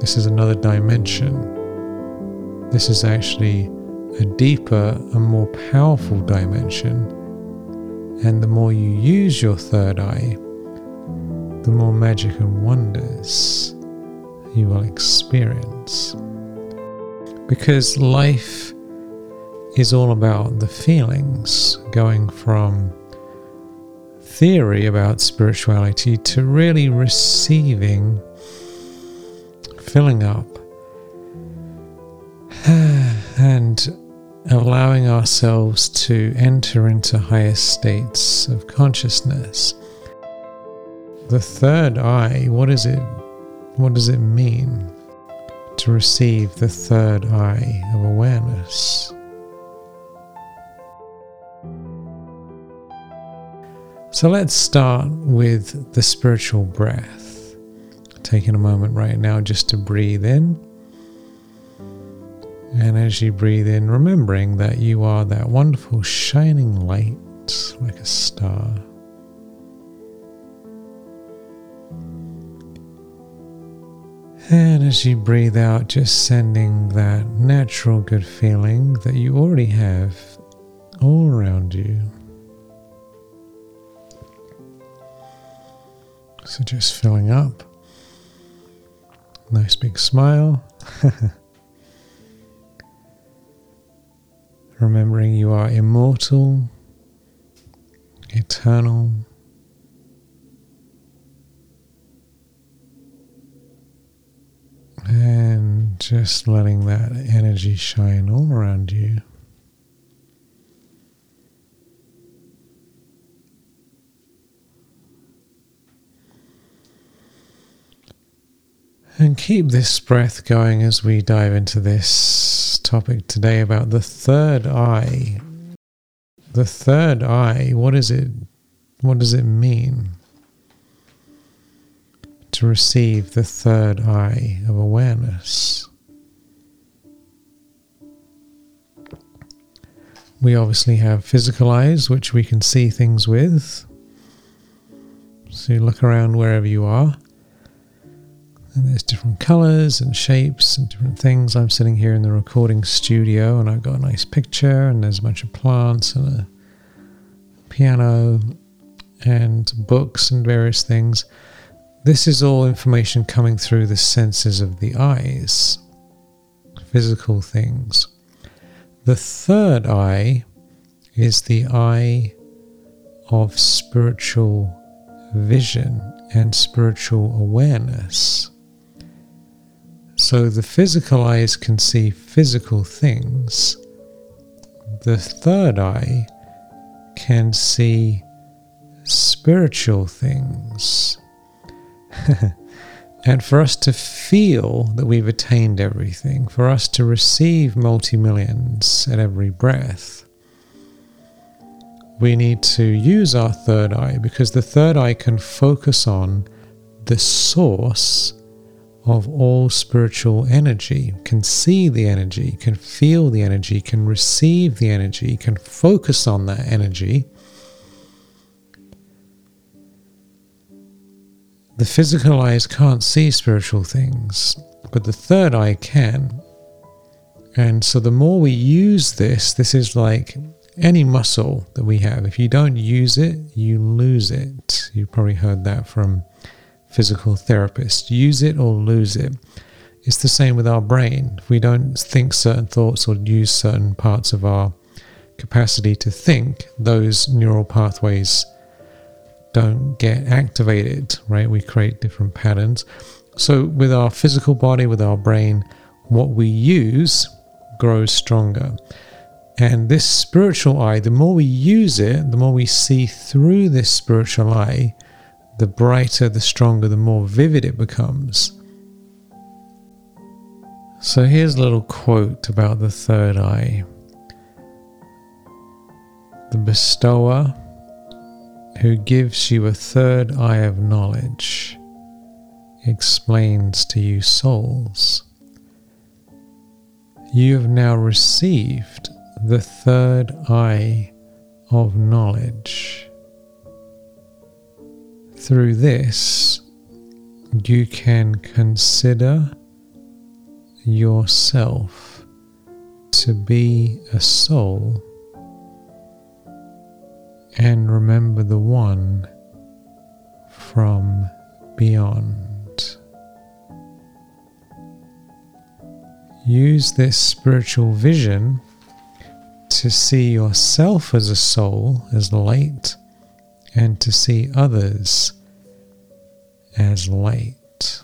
This is another dimension. This is actually a deeper and more powerful dimension. And the more you use your third eye, the more magic and wonders you will experience. Because life is all about the feelings, going from theory about spirituality to really receiving, filling up, and allowing ourselves to enter into higher states of consciousness. The third eye, what does it mean to receive the third eye of awareness? So let's start with the spiritual breath. Taking a moment right now just to breathe in. And as you breathe in, remembering that you are that wonderful shining light like a star. And as you breathe out, just sending that natural good feeling that you already have all around you. So just filling up. Nice big smile. Remembering you are immortal, eternal, and just letting that energy shine all around you. And keep this breath going as we dive into this topic today about the third eye. The third eye, what does it mean to receive the third eye of awareness? We obviously have physical eyes, which we can see things with. So you look around wherever you are. And there's different colors and shapes and different things. I'm sitting here in the recording studio and I've got a nice picture and there's a bunch of plants and a piano and books and various things. This is all information coming through the senses of the eyes, physical things. The third eye is the eye of spiritual vision and spiritual awareness. So the physical eyes can see physical things. The third eye can see spiritual things. And for us to feel that we've attained everything, for us to receive multi-millions at every breath, we need to use our third eye, because the third eye can focus on the source of all spiritual energy, can see the energy, can feel the energy, can receive the energy, can focus on that energy. The physical eyes can't see spiritual things, but the third eye can. And so the more we use this is like any muscle that we have. If you don't use it, you lose it. You've probably heard that from physical therapists. Use it or lose it. It's the same with our brain. If we don't think certain thoughts or use certain parts of our capacity to think, those neural pathways don't get activated, right? We create different patterns. So with our physical body, with our brain, what we use grows stronger. And this spiritual eye, the more we use it, the more we see through this spiritual eye, the brighter, the stronger, the more vivid it becomes. So here's a little quote about the third eye. The bestower who gives you a third eye of knowledge explains to you souls, you have now received the third eye of knowledge. Through this, you can consider yourself to be a soul and remember the one from beyond. Use this spiritual vision to see yourself as a soul, as light, and to see others as light.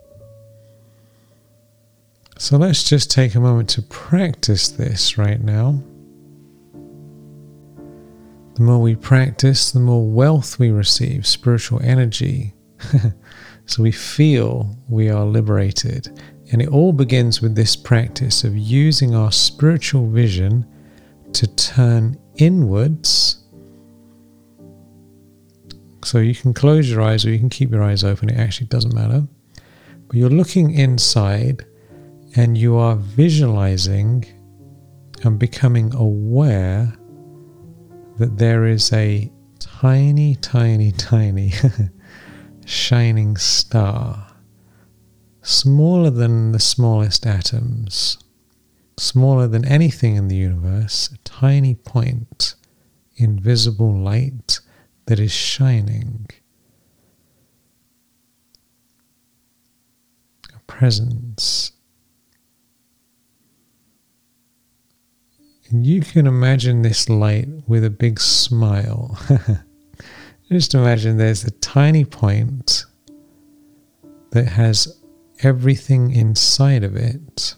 So let's just take a moment to practice this right now. The more we practice, the more wealth we receive, spiritual energy. So we feel we are liberated. And it all begins with this practice of using our spiritual vision to turn inwards. So you can close your eyes or you can keep your eyes open. It actually doesn't matter. But you're looking inside and you are visualizing and becoming aware that there is a tiny, tiny, tiny shining star, smaller than the smallest atoms, smaller than anything in the universe, a tiny point, invisible light that is shining. A presence. And you can imagine this light with a big smile. Just imagine there's a tiny point that has everything inside of it.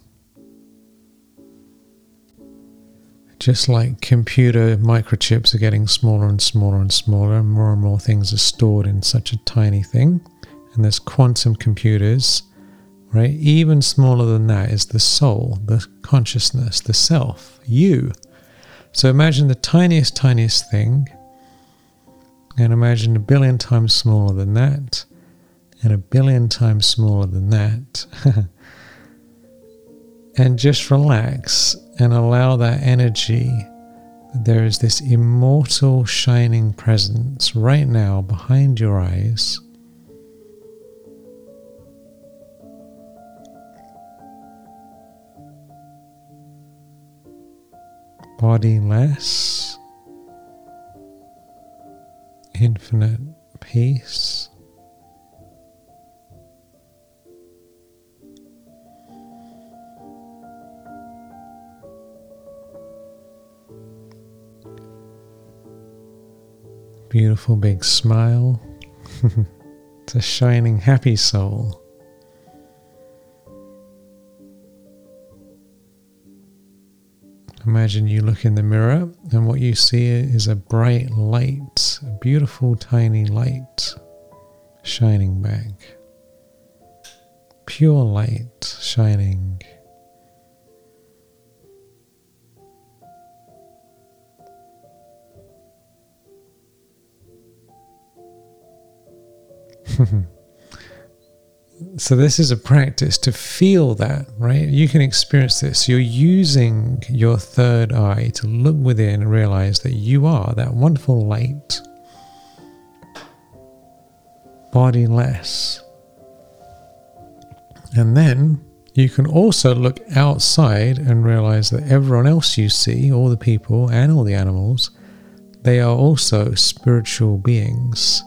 Just like computer microchips are getting smaller and smaller and smaller, and more things are stored in such a tiny thing. And there's quantum computers, right? Even smaller than that is the soul, the consciousness, the self, you. So imagine the tiniest thing, and imagine 1 billion times smaller than that, and 1 billion times smaller than that. And just relax and allow that energy. There is this immortal shining presence right now behind your eyes. Bodiless, infinite peace. Beautiful big smile. It's a shining, happy soul. Imagine you look in the mirror and what you see is a bright light, a beautiful tiny light shining back. Pure light shining. So this is a practice to feel that, right? You can experience this. You're using your third eye to look within and realize that you are that wonderful light, bodiless. And then you can also look outside and realize that everyone else you see, all the people and all the animals, they are also spiritual beings.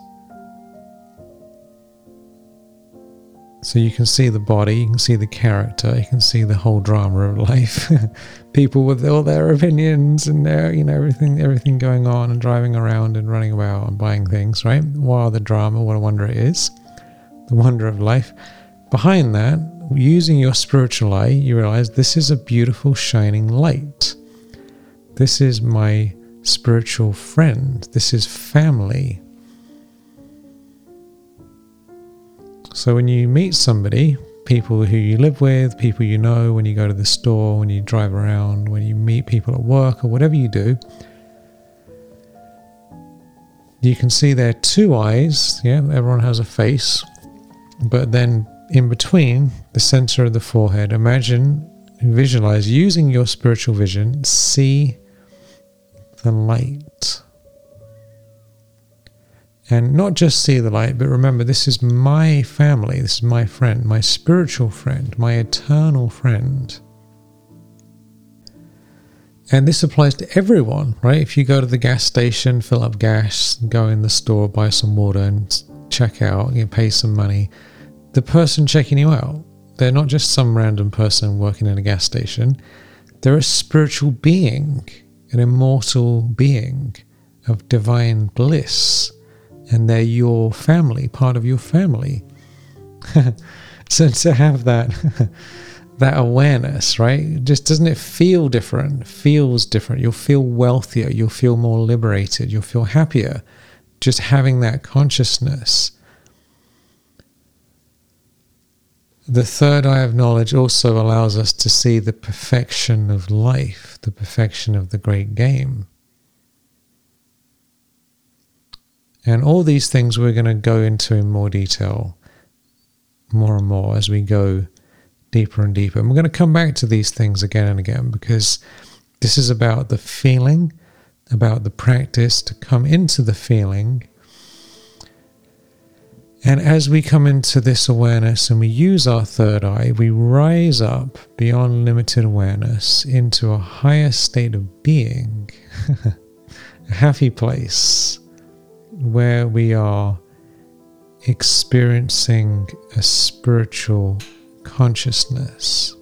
So you can see the body, you can see the character, you can see the whole drama of life. People with all their opinions and their, everything going on and driving around and running about and buying things, right? Wow, the drama, what a wonder it is. The wonder of life. Behind that, using your spiritual eye, you realize this is a beautiful shining light. This is my spiritual friend. This is family. So when you meet somebody, people who you live with, people you know, when you go to the store, when you drive around, when you meet people at work or whatever you do, you can see their two eyes. Yeah, everyone has a face. But then in between, the center of the forehead, visualize, using your spiritual vision, see the light. And not just see the light, but remember, this is my family, this is my friend, my spiritual friend, my eternal friend. And this applies to everyone, right? If you go to the gas station, fill up gas, go in the store, buy some water and check out, you pay some money, the person checking you out, they're not just some random person working in a gas station. They're a spiritual being, an immortal being of divine bliss. And they're your family, part of your family. So to have that that awareness, right? Just doesn't it feel different? It feels different. You'll feel wealthier. You'll feel more liberated. You'll feel happier. Just having that consciousness. The third eye of knowledge also allows us to see the perfection of life, the perfection of the great game. And all these things we're going to go into in more detail, more and more as we go deeper and deeper. And we're going to come back to these things again and again, because this is about the feeling, about the practice to come into the feeling. And as we come into this awareness and we use our third eye, we rise up beyond limited awareness into a higher state of being, a happy place, where we are experiencing a spiritual consciousness.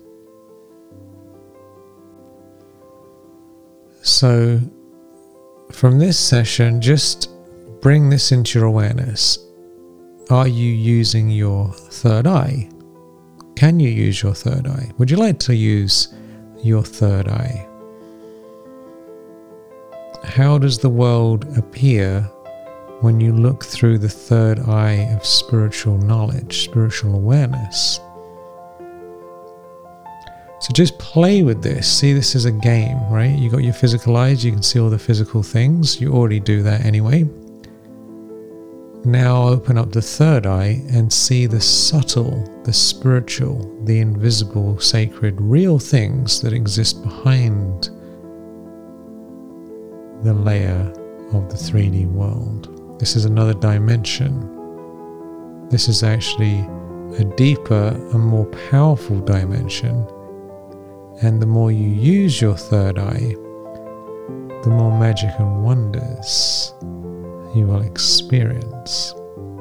So from this session, just bring this into your awareness. Are you using your third eye? Can you use your third eye? Would you like to use your third eye? How does the world appear when you look through the third eye of spiritual knowledge, spiritual awareness? So just play with this. See this as a game, right? You got your physical eyes, you can see all the physical things. You already do that anyway. Now open up the third eye and see the subtle, the spiritual, the invisible, sacred, real things that exist behind the layer of the 3D world. This is another dimension. This is actually a deeper and more powerful dimension. And the more you use your third eye, the more magic and wonders you will experience.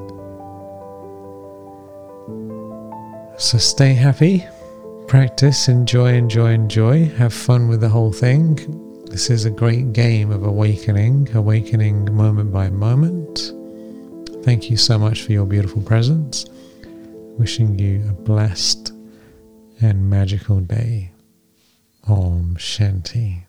So stay happy, practice, enjoy, have fun with the whole thing. This is a great game of awakening moment by moment. Thank you so much for your beautiful presence. Wishing you a blessed and magical day. Om Shanti.